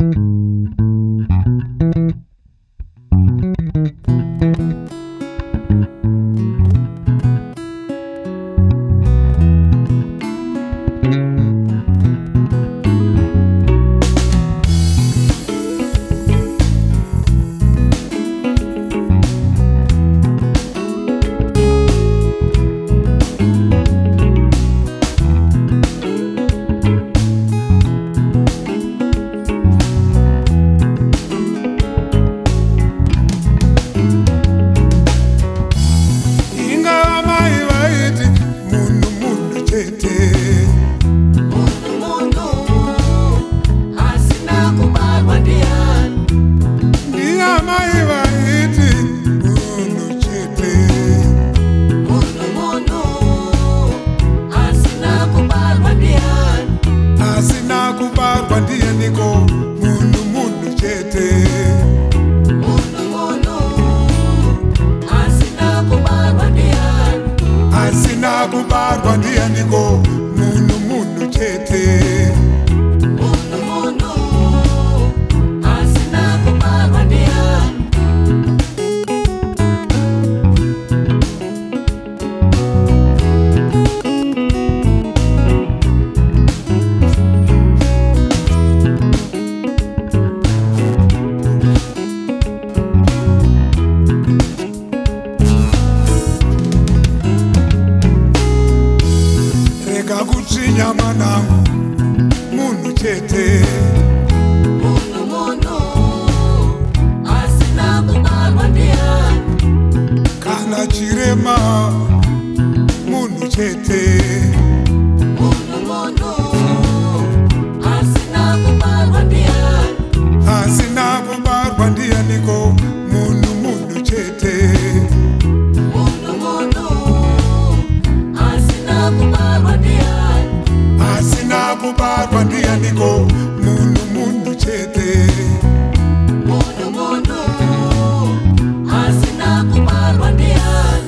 Kubarwa ndianiko munhu chete. Asina kubarwa ndiani. Kuchinyama nangu munhu chete. Munhu asina kubarwa ndiani. Kana chirema munhu chete. Munhu asina kubarwa ndiani. Asina kubarwa ndianiko munhu chete. Asina kubarwa ndianiko munhu chete. Munhu asina kubarwa ndiani.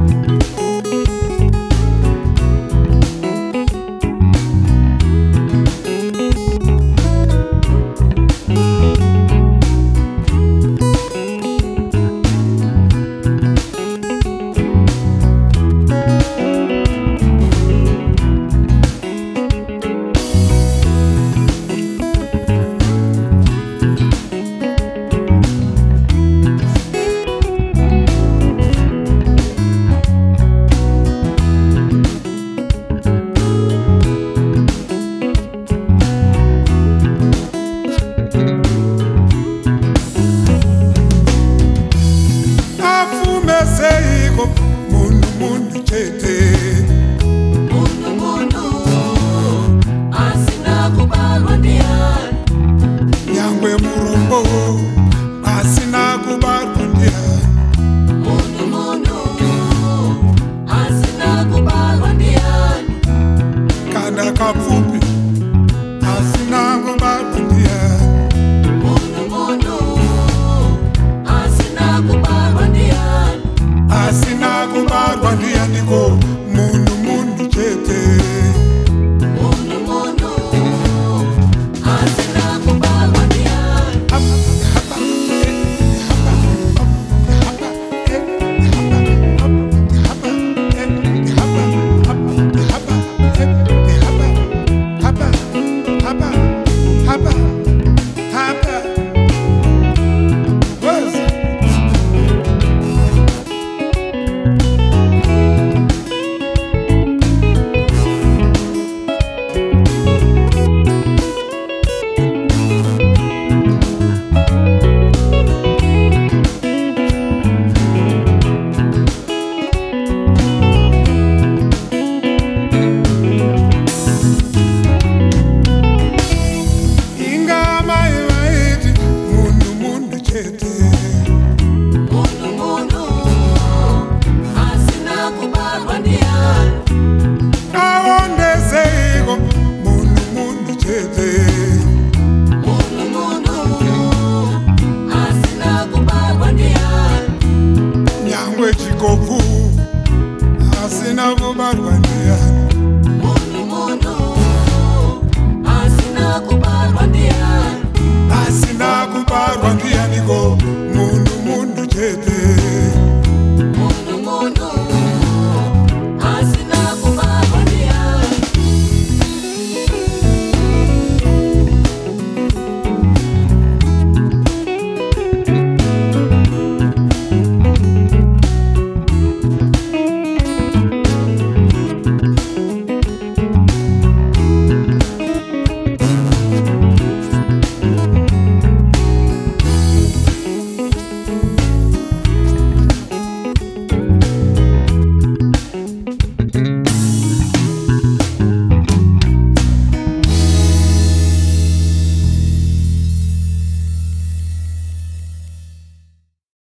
Seiko munhu chete. Munhu asina kubarwa ndiani. Nyangwe murombo asina kubarwa ndiani. Munhu asina kubarwa ndiani. Kana kapfupi asina kubarwa ndiani. Munhu asina kubarwa ndiani. Asina kubarwa ndianiko munhu chete. Munhu asina kubarwa ndiani. Inga mai vaiti munhu chete.